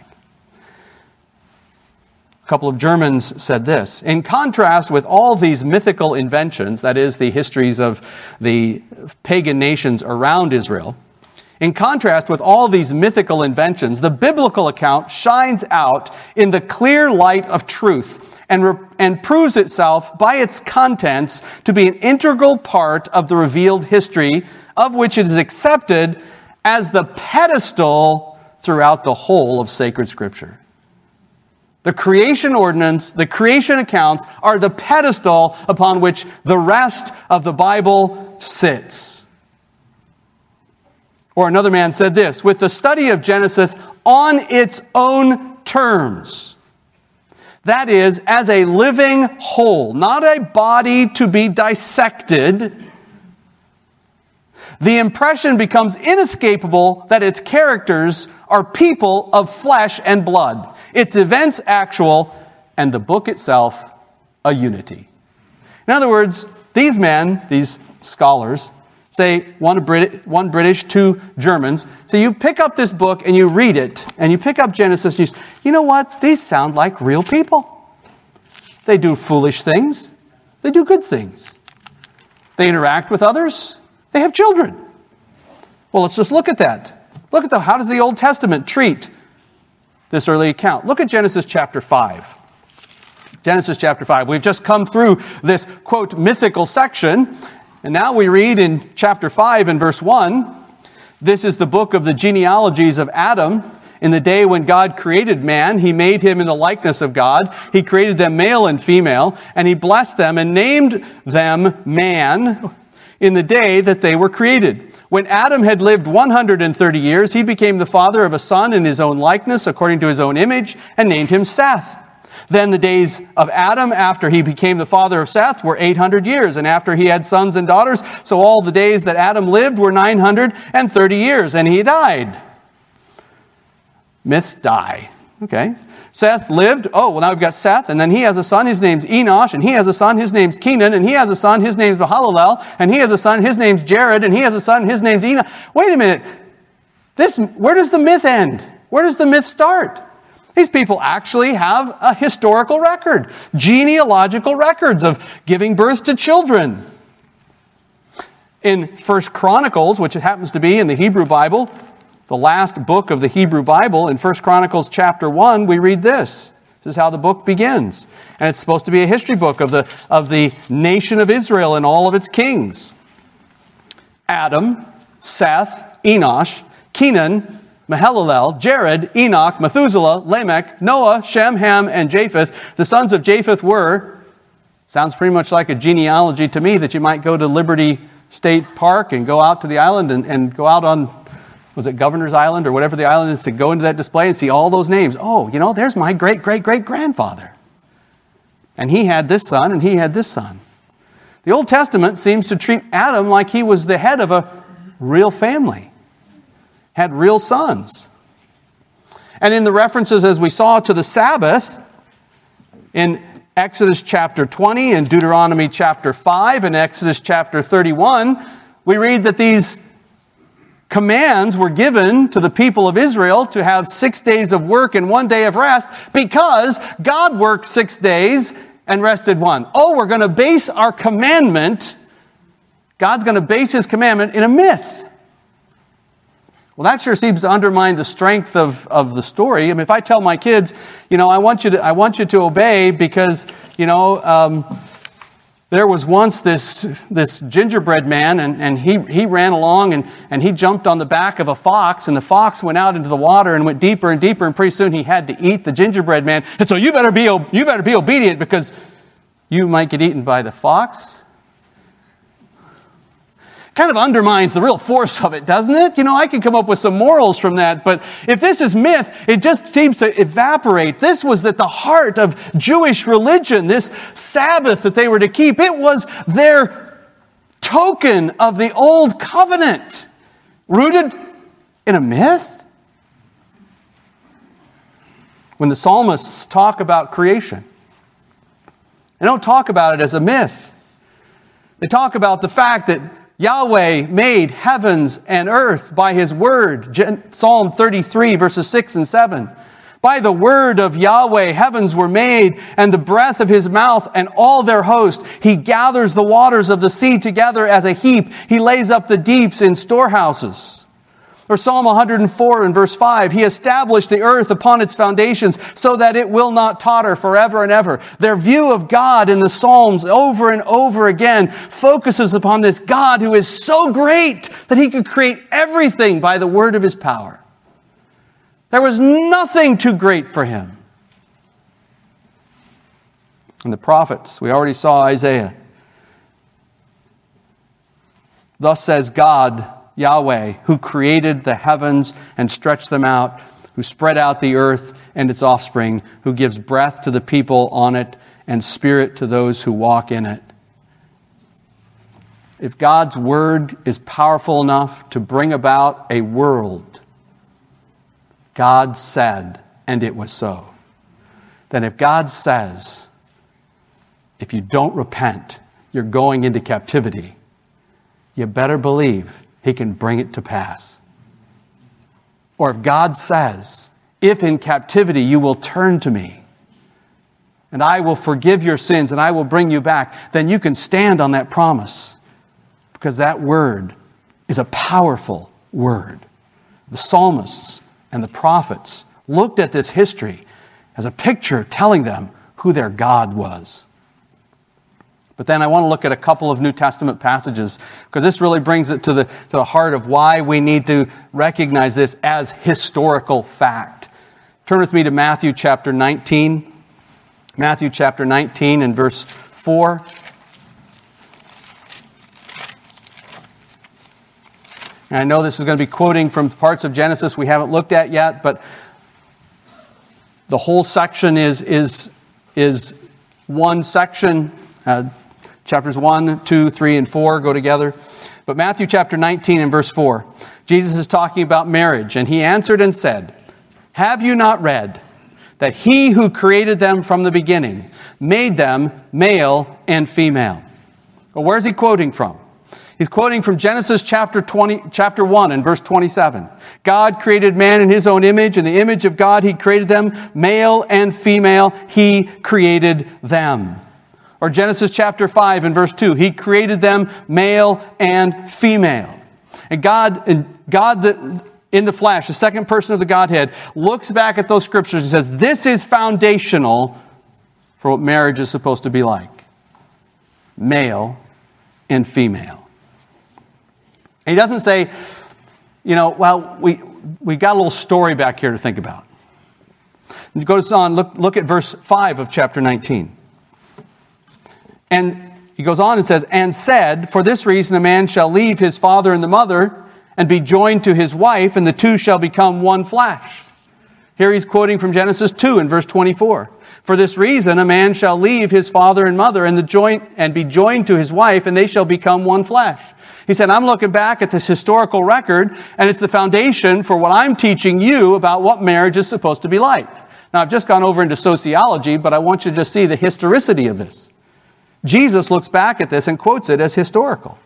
A couple of Germans said this: "In contrast with all these mythical inventions," that is, the histories of the pagan nations around Israel, "in contrast with all these mythical inventions, the biblical account shines out in the clear light of truth and, re- and proves itself by its contents to be an integral part of the revealed history, of which it is accepted as the pedestal throughout the whole of sacred Scripture." The creation ordinance, the creation accounts are the pedestal upon which the rest of the Bible sits. Or another man said this: "With the study of Genesis on its own terms, that is, as a living whole, not a body to be dissected, the impression becomes inescapable that its characters are people of flesh and blood, its events actual, and the book itself a unity." In other words, these men, these scholars, say one, Brit- one British, two Germans. So you pick up this book and you read it, and you pick up Genesis, and you say, you know what? These sound like real people. They do foolish things. They do good things. They interact with others. They have children. Well, let's just look at that. Look at the, how does the Old Testament treat this early account? Look at Genesis chapter five. Genesis chapter five. We've just come through this, quote, mythical section, and now we read in chapter five and verse one, this is the book of the genealogies of Adam. In the day when God created man, he made him in the likeness of God. He created them male and female, and he blessed them and named them man in the day that they were created. When Adam had lived one hundred thirty years, he became the father of a son in his own likeness, according to his own image, and named him Seth. Then the days of Adam after he became the father of Seth were eight hundred years, and after he had sons and daughters, so all the days that Adam lived were nine hundred thirty years, and he died. Myths die. Okay. Seth lived. Oh, well, now we've got Seth, and then he has a son. His name's Enosh, and he has a son. His name's Kenan, and he has a son. His name's Mahalalel, and he has a son. His name's Jared, and he has a son. His name's Enoch. Wait a minute. This, where does the myth end? Where does the myth start? These people actually have a historical record, genealogical records of giving birth to children. In First Chronicles, which it happens to be in the Hebrew Bible, the last book of the Hebrew Bible, in First Chronicles chapter one, we read this. This is how the book begins. And it's supposed to be a history book of the, of the nation of Israel and all of its kings. Adam, Seth, Enosh, Kenan, Mahalalel, Jared, Enoch, Methuselah, Lamech, Noah, Shem, Ham, and Japheth. The sons of Japheth were, sounds pretty much like a genealogy to me, that you might go to Liberty State Park and go out to the island and, and go out on, was it Governor's Island or whatever the island is, to go into that display and see all those names. Oh, you know, there's my great-great-great-grandfather. And he had this son, and he had this son. The Old Testament seems to treat Adam like he was the head of a real family, had real sons. And in the references, as we saw, to the Sabbath, in Exodus chapter twenty and Deuteronomy chapter five and Exodus chapter thirty-one, we read that these commands were given to the people of Israel to have six days of work and one day of rest because God worked six days and rested one. Oh, we're going to base our commandment, God's going to base his commandment in a myth. Well, that sure seems to undermine the strength of, of the story. I mean, if I tell my kids, you know, I want you to, I want you to obey because, you know, um, there was once this this gingerbread man, and, and he, he ran along, and, and he jumped on the back of a fox, and the fox went out into the water and went deeper and deeper, and pretty soon he had to eat the gingerbread man. And so you better be you better be obedient because you might get eaten by the fox. Kind of undermines the real force of it, doesn't it? You know, I can come up with some morals from that, but if this is myth, it just seems to evaporate. This was at the heart of Jewish religion, this Sabbath that they were to keep. It was their token of the old covenant, rooted in a myth. When the psalmists talk about creation, they don't talk about it as a myth. They talk about the fact that Yahweh made heavens and earth by his word. Psalm thirty-three, verses six and seven. By the word of Yahweh, heavens were made, and the breath of his mouth and all their host. He gathers the waters of the sea together as a heap. He lays up the deeps in storehouses. Or Psalm one hundred four and verse five, he established the earth upon its foundations so that it will not totter forever and ever. Their view of God in the Psalms over and over again focuses upon this God who is so great that he could create everything by the word of his power. There was nothing too great for him. And the prophets, we already saw Isaiah. Thus says God, Yahweh, who created the heavens and stretched them out, who spread out the earth and its offspring, who gives breath to the people on it and spirit to those who walk in it. If God's word is powerful enough to bring about a world, God said, and it was so. Then if God says, if you don't repent, you're going into captivity, you better believe he can bring it to pass. Or if God says, if in captivity you will turn to me, and I will forgive your sins, and I will bring you back, then you can stand on that promise. Because that word is a powerful word. The psalmists and the prophets looked at this history as a picture telling them who their God was. But then I want to look at a couple of New Testament passages, because this really brings it to the, to the heart of why we need to recognize this as historical fact. Turn with me to Matthew chapter nineteen. Matthew chapter nineteen and verse four. And I know this is going to be quoting from parts of Genesis we haven't looked at yet, but the whole section is, is, is one section. Uh, chapters one, two, three, and four go together. But Matthew chapter nineteen and verse four, Jesus is talking about marriage, and he answered and said, "Have you not read that he who created them from the beginning made them male and female?" Well, where's he quoting from? He's quoting from Genesis chapter twenty, chapter one and verse twenty-seven. God created man in his own image. In the image of God he created them, male and female, he created them. Or Genesis chapter five and verse two, he created them male and female. And God, and God the, in the flesh, the second person of the Godhead, looks back at those scriptures and says, this is foundational for what marriage is supposed to be like. Male and female. And he doesn't say, you know, well, we we got a little story back here to think about. And he goes on, look, look at verse five of chapter nineteen. And he goes on and says, "And said, for this reason a man shall leave his father and the mother and be joined to his wife, and the two shall become one flesh." Here he's quoting from Genesis two in verse twenty-four. "For this reason a man shall leave his father and mother and the joint and be joined to his wife, and they shall become one flesh." He said, I'm looking back at this historical record, and it's the foundation for what I'm teaching you about what marriage is supposed to be like. Now, I've just gone over into sociology, but I want you to just see the historicity of this. Jesus looks back at this and quotes it as historical.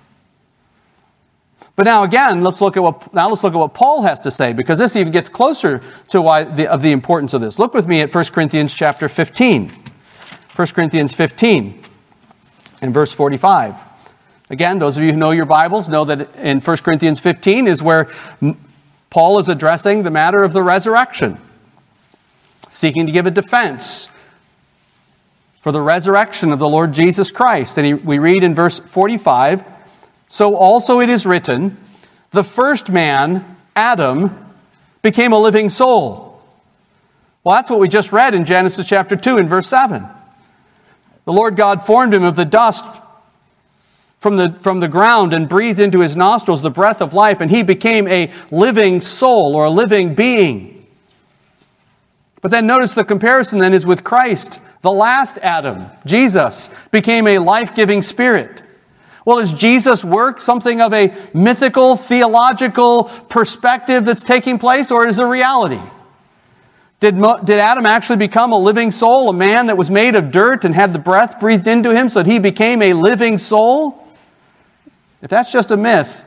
But now again, let's look at what now let's look at what Paul has to say, because this even gets closer to why the, of the importance of this. Look with me at First Corinthians chapter fifteen. First Corinthians fifteen and verse forty-five. Again, those of you who know your Bibles know that in First Corinthians fifteen is where Paul is addressing the matter of the resurrection, seeking to give a defense for the resurrection of the Lord Jesus Christ. And he, we read in verse forty-five, "So also it is written, the first man, Adam, became a living soul." Well, that's what we just read in Genesis chapter two and verse seven. The Lord God formed him of the dust from the, from the ground and breathed into his nostrils the breath of life, and he became a living soul or a living being. But then notice the comparison then is with Christ. The last Adam, Jesus, became a life-giving spirit. Well, is Jesus' work something of a mythical, theological perspective that's taking place, or is it a reality? Did, Mo, did Adam actually become a living soul, a man that was made of dirt and had the breath breathed into him so that he became a living soul? If that's just a myth,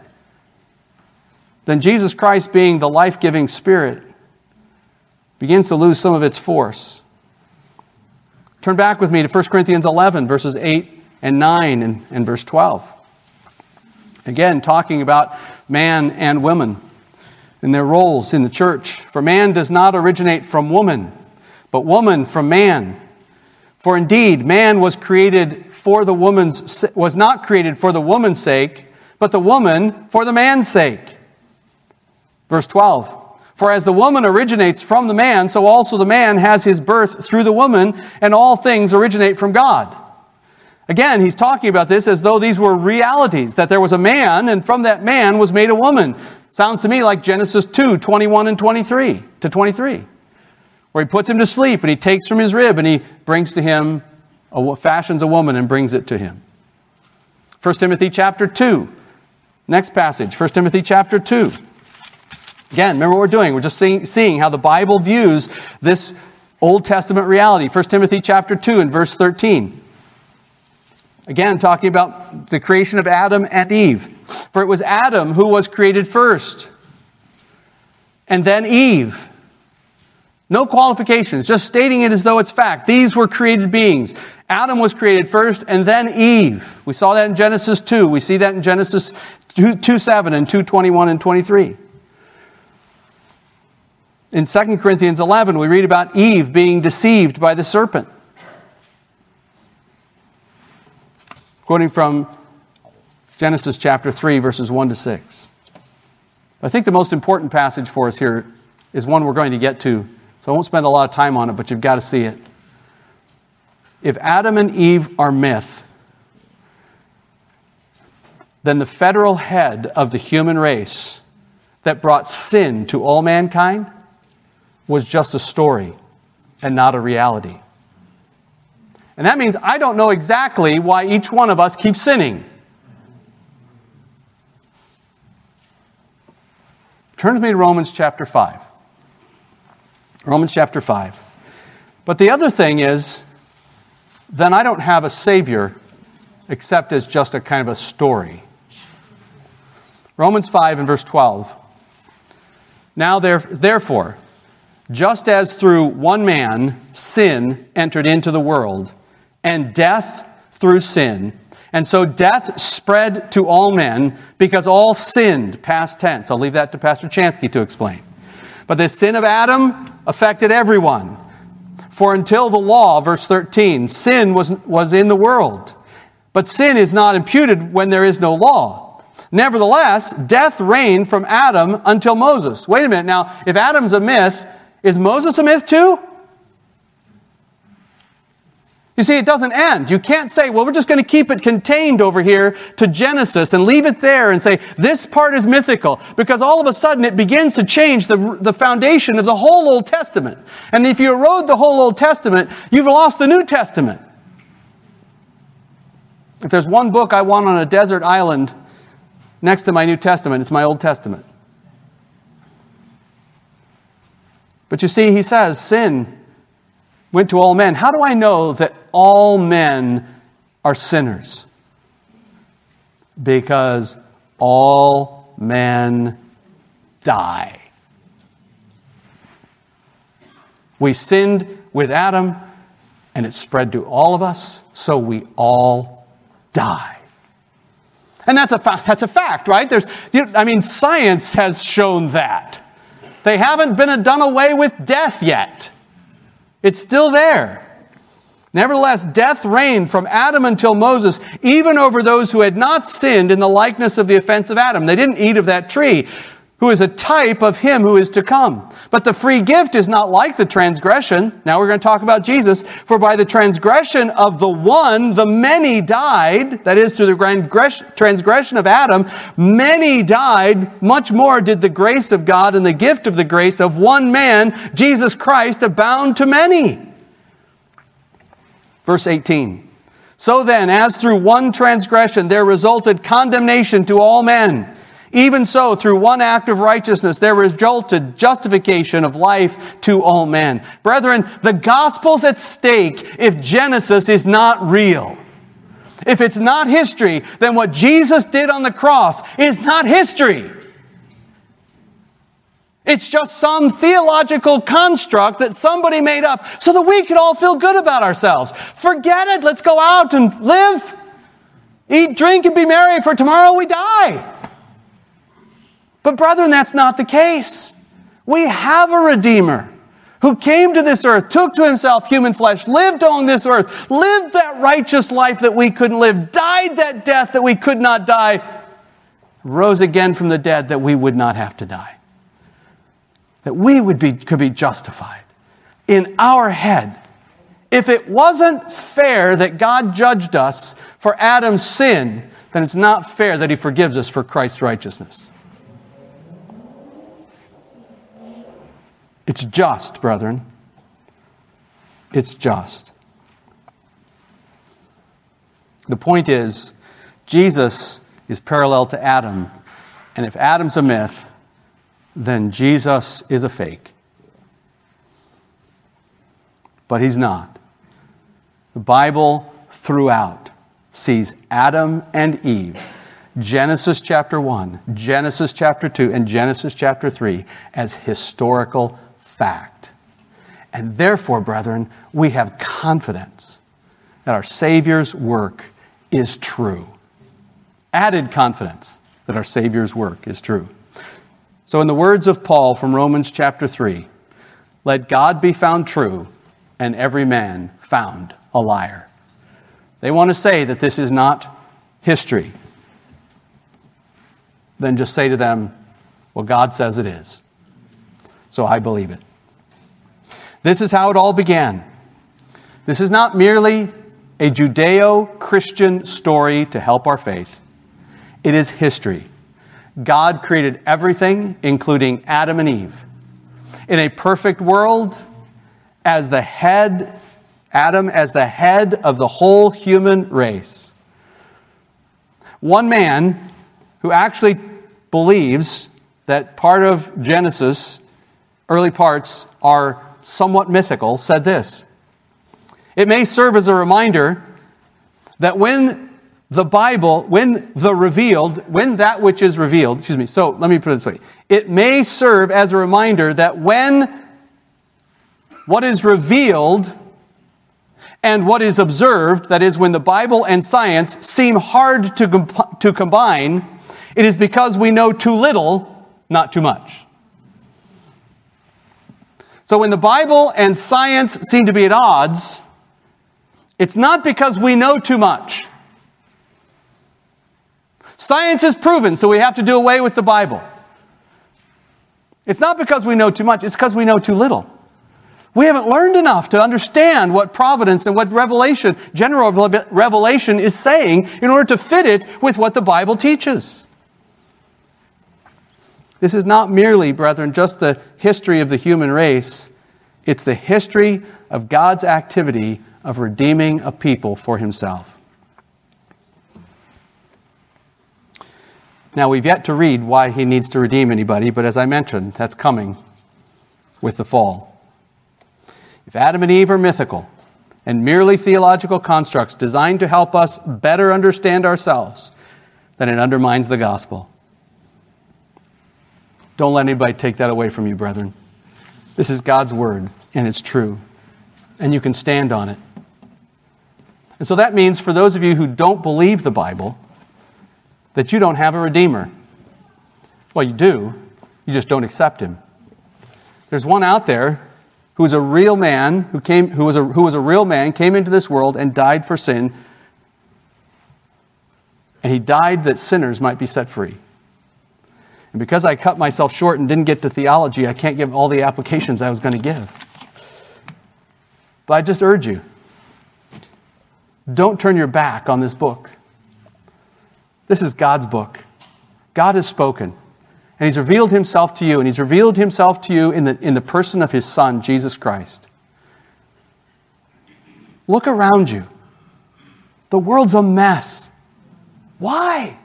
then Jesus Christ being the life-giving spirit begins to lose some of its force. Turn back with me to First Corinthians eleven, verses eight and nine and, and verse twelve. Again, talking about man and woman and their roles in the church. "For man does not originate from woman, but woman from man. For indeed, man was created for the woman's was not created for the woman's sake, but the woman for the man's sake." Verse twelve. "For as the woman originates from the man, so also the man has his birth through the woman, and all things originate from God." Again, he's talking about this as though these were realities, that there was a man, and from that man was made a woman. Sounds to me like Genesis two, twenty-one and twenty-three to twenty-three. Where he puts him to sleep, and he takes from his rib, and he brings to him, a, fashions a woman and brings it to him. First Timothy chapter two. Next passage, First Timothy chapter two. Again, remember what we're doing. We're just seeing, seeing how the Bible views this Old Testament reality. First Timothy chapter two and verse thirteen. Again, talking about the creation of Adam and Eve. "For it was Adam who was created first, and then Eve." No qualifications, just stating it as though it's fact. These were created beings. Adam was created first, and then Eve. We saw that in Genesis two. We see that in Genesis two seven and two twenty-one and twenty-three. In Second Corinthians eleven, we read about Eve being deceived by the serpent. quoting from Genesis chapter three, verses one to six. I think the most important passage for us here is one we're going to get to, so I won't spend a lot of time on it, but you've got to see it. If Adam and Eve are myth, then the federal head of the human race that brought sin to all mankind was just a story and not a reality. And that means I don't know exactly why each one of us keeps sinning. Turn with me to Romans chapter five. Romans chapter five. But the other thing is, then I don't have a Savior except as just a kind of a story. Romans five and verse twelve. Now there, therefore, just as through one man sin entered into the world, and death through sin, and so death spread to all men because all sinned, past tense. I'll leave that to Pastor Chansky to explain. But the sin of Adam affected everyone. For until the law, verse thirteen, sin was, was in the world. But sin is not imputed when there is no law. Nevertheless, death reigned from Adam until Moses. Wait a minute. Now, if Adam's a myth, is Moses a myth too? You see, it doesn't end. You can't say, well, we're just going to keep it contained over here to Genesis and leave it there and say, this part is mythical. Because all of a sudden it begins to change the, the foundation of the whole Old Testament. And if you erode the whole Old Testament, you've lost the New Testament. If there's one book I want on a desert island next to my New Testament, it's my Old Testament. But you see, he says, sin went to all men. How do I know that all men are sinners? Because all men die. We sinned with Adam, and it spread to all of us, so we all die. And that's a fa- that's a fact, right? There's, you know, I mean, science has shown that. They haven't been done away with death yet. It's still there. Nevertheless, death reigned from Adam until Moses, even over those who had not sinned in the likeness of the offense of Adam. They didn't eat of that tree, who is a type of him who is to come. But the free gift is not like the transgression. Now we're going to talk about Jesus. For by the transgression of the one, the many died. That is, through the transgression of Adam, many died. Much more did the grace of God and the gift of the grace of one man, Jesus Christ, abound to many. Verse eighteen. So then, as through one transgression there resulted condemnation to all men, even so, through one act of righteousness, there resulted justification of life to all men. Brethren, the gospel's at stake if Genesis is not real. If it's not history, then what Jesus did on the cross is not history. It's just some theological construct that somebody made up so that we could all feel good about ourselves. Forget it. Let's go out and live. Eat, drink, and be merry, for tomorrow we die. But brethren, that's not the case. We have a Redeemer who came to this earth, took to himself human flesh, lived on this earth, lived that righteous life that we couldn't live, died that death that we could not die, rose again from the dead that we would not have to die. That we would be, could be justified in our head. If it wasn't fair that God judged us for Adam's sin, then it's not fair that he forgives us for Christ's righteousness. It's just, brethren. It's just. The point is, Jesus is parallel to Adam. And if Adam's a myth, then Jesus is a fake. But he's not. The Bible throughout sees Adam and Eve, Genesis chapter one, Genesis chapter two, and Genesis chapter three, as historical fact. And therefore, brethren, we have confidence that our Savior's work is true. Added confidence that our Savior's work is true. So in the words of Paul from Romans chapter three, let God be found true and every man found a liar. They want to say that this is not history, then just say to them, well, God says it is. So I believe it. This is how it all began. This is not merely a Judeo-Christian story to help our faith. It is history. God created everything, including Adam and Eve. In a perfect world, as the head, Adam as the head of the whole human race. One man who actually believes that part of Genesis, early parts, are somewhat mythical, said this: it may serve as a reminder that when the Bible, when the revealed, when that which is revealed, excuse me, so let me put it this way. It may serve as a reminder that when what is revealed and what is observed, that is, when the Bible and science seem hard to, comp- to combine, it is because we know too little, not too much. So when the Bible and science seem to be at odds, it's not because we know too much. Science is proven, so we have to do away with the Bible. It's not because we know too much, it's because we know too little. We haven't learned enough to understand what providence and what revelation, general revelation is saying in order to fit it with what the Bible teaches. This is not merely, brethren, just the history of the human race. It's the history of God's activity of redeeming a people for himself. Now, we've yet to read why he needs to redeem anybody, but as I mentioned, that's coming with the fall. If Adam and Eve are mythical and merely theological constructs designed to help us better understand ourselves, then it undermines the gospel. Don't let anybody take that away from you, brethren. This is God's word, and it's true. And you can stand on it. And so that means for those of you who don't believe the Bible, that you don't have a Redeemer. Well, you do. You just don't accept him. There's one out there who was a real man, who came, who was a, who was a real man, came into this world and died for sin. And he died that sinners might be set free. And because I cut myself short and didn't get to theology, I can't give all the applications I was going to give. But I just urge you, don't turn your back on this book. This is God's book. God has spoken. And he's revealed himself to you. And he's revealed himself to you in the, in the person of his Son, Jesus Christ. Look around you. The world's a mess. Why?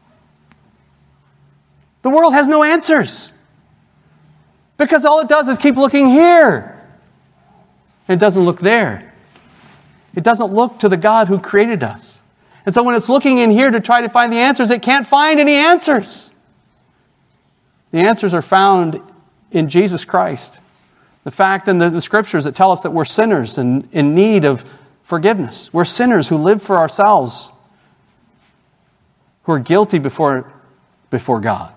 The world has no answers. Because all it does is keep looking here. And it doesn't look there. It doesn't look to the God who created us. And so when it's looking in here to try to find the answers, it can't find any answers. The answers are found in Jesus Christ. The fact in the, the scriptures that tell us that we're sinners and in need of forgiveness. We're sinners who live for ourselves, who are guilty before, before God.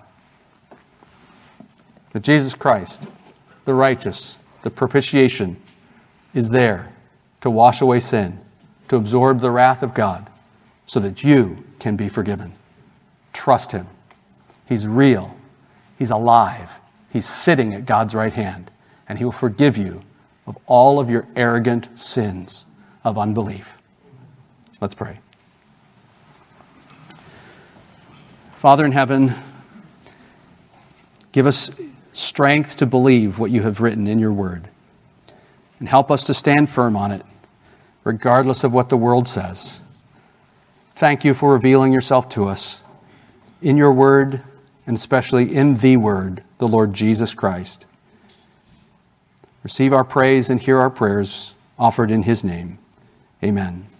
But Jesus Christ, the righteous, the propitiation, is there to wash away sin, to absorb the wrath of God, so that you can be forgiven. Trust him. He's real. He's alive. He's sitting at God's right hand. And he will forgive you of all of your arrogant sins of unbelief. Let's pray. Father in heaven, give us strength to believe what you have written in your word. And help us to stand firm on it, regardless of what the world says. Thank you for revealing yourself to us in your word, and especially in the word, the Lord Jesus Christ. Receive our praise and hear our prayers offered in his name. Amen.